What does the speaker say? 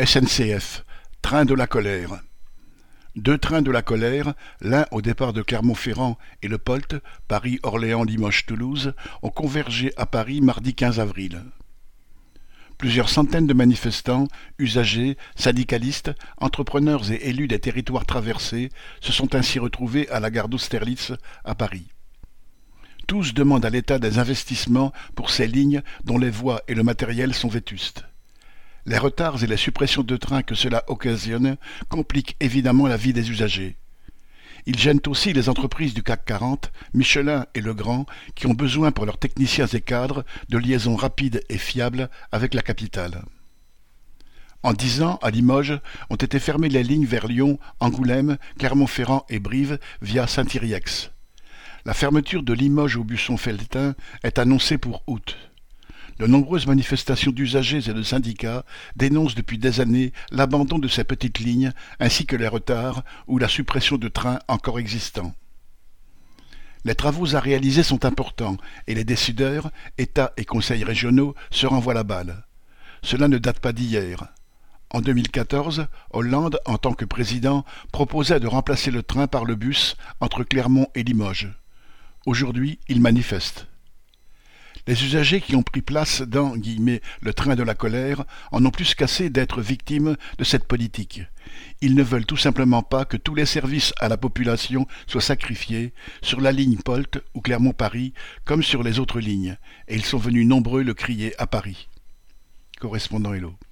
SNCF, train de la colère. Deux trains de la colère, l'un au départ de Clermont-Ferrand et le POLT, Paris-Orléans-Limoges-Toulouse, ont convergé à Paris mardi 15 avril. Plusieurs centaines de manifestants, usagers, syndicalistes, entrepreneurs et élus des territoires traversés se sont ainsi retrouvés à la gare d'Austerlitz à Paris. Tous demandent à l'État des investissements pour ces lignes dont les voies et le matériel sont vétustes. Les retards et les suppressions de trains que cela occasionne compliquent évidemment la vie des usagers. Ils gênent aussi les entreprises du CAC 40, Michelin et Legrand, qui ont besoin pour leurs techniciens et cadres de liaisons rapides et fiables avec la capitale. En 10 ans, à Limoges, ont été fermées les lignes vers Lyon, Angoulême, Clermont-Ferrand et Brive via Saint-Yrieix. La fermeture de Limoges au Buisson-Felletin est annoncée pour août. De nombreuses manifestations d'usagers et de syndicats dénoncent depuis des années l'abandon de ces petites lignes ainsi que les retards ou la suppression de trains encore existants. Les travaux à réaliser sont importants et les décideurs, État et conseils régionaux, se renvoient la balle. Cela ne date pas d'hier. En 2014, Hollande, en tant que président, proposait de remplacer le train par le bus entre Clermont et Limoges. Aujourd'hui, il manifeste. Les usagers qui ont pris place dans « le train de la colère » en ont plus qu'assez d'être victimes de cette politique. Ils ne veulent tout simplement pas que tous les services à la population soient sacrifiés sur la ligne POLT ou Clermont-Paris comme sur les autres lignes, et ils sont venus nombreux le crier à Paris. Correspondant Hello.